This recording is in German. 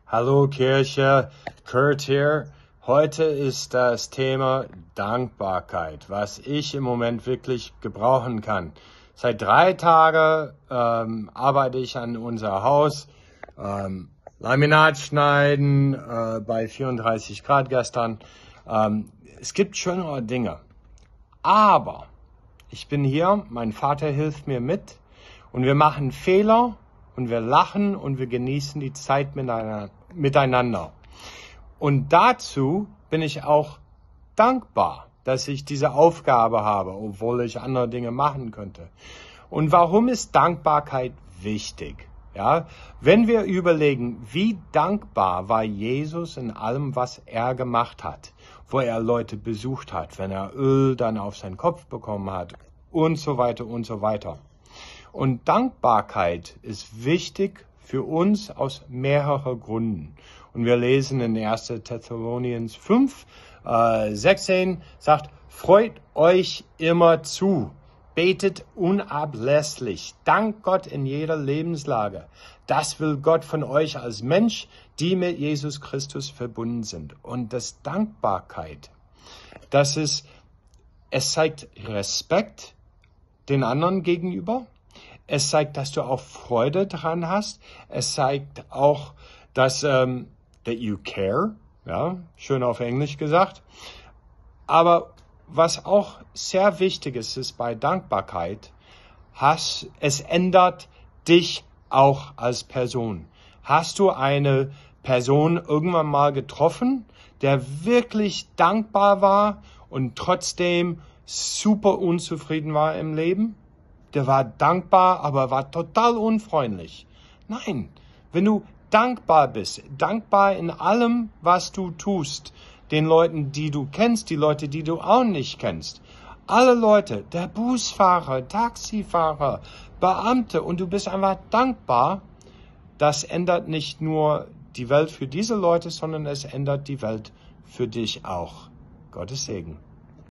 Hallo Kirche, Kurt hier. Heute ist das Thema Dankbarkeit, was ich im Moment wirklich gebrauchen kann. Seit 3 Tagen arbeite ich an unser Haus, Laminat schneiden bei 34 Grad gestern. Es gibt schönere Dinge, aber ich bin hier, mein Vater hilft mir mit und wir machen Fehler und wir lachen und wir genießen die Zeit miteinander. Und dazu bin ich auch dankbar, dass ich diese Aufgabe habe, obwohl ich andere Dinge machen könnte. Und warum ist Dankbarkeit wichtig? Ja, wenn wir überlegen, wie dankbar war Jesus in allem, was er gemacht hat, wo er Leute besucht hat, wenn er Öl dann auf seinen Kopf bekommen hat und so weiter und so weiter. Und Dankbarkeit ist wichtig für uns aus mehreren Gründen. Und wir lesen in 1. Thessalonians 5, 16, sagt, freut euch immer zu, betet unablässlich, dankt Gott in jeder Lebenslage. Das will Gott von euch als Mensch, die mit Jesus Christus verbunden sind. Und das Dankbarkeit, es zeigt Respekt den anderen gegenüber. Es zeigt, dass du auch Freude dran hast. Es zeigt auch, dass that you care, ja, schön auf Englisch gesagt. Aber was auch sehr wichtig ist bei Dankbarkeit, es ändert dich auch als Person. Hast du eine Person irgendwann mal getroffen, der wirklich dankbar war und trotzdem super unzufrieden war im Leben? Der war dankbar, aber war total unfreundlich. Nein, wenn du dankbar bist, dankbar in allem, was du tust, den Leuten, die du kennst, die Leute, die du auch nicht kennst, alle Leute, der Busfahrer, Taxifahrer, Beamte, und du bist einfach dankbar, das ändert nicht nur die Welt für diese Leute, sondern es ändert die Welt für dich auch. Gottes Segen.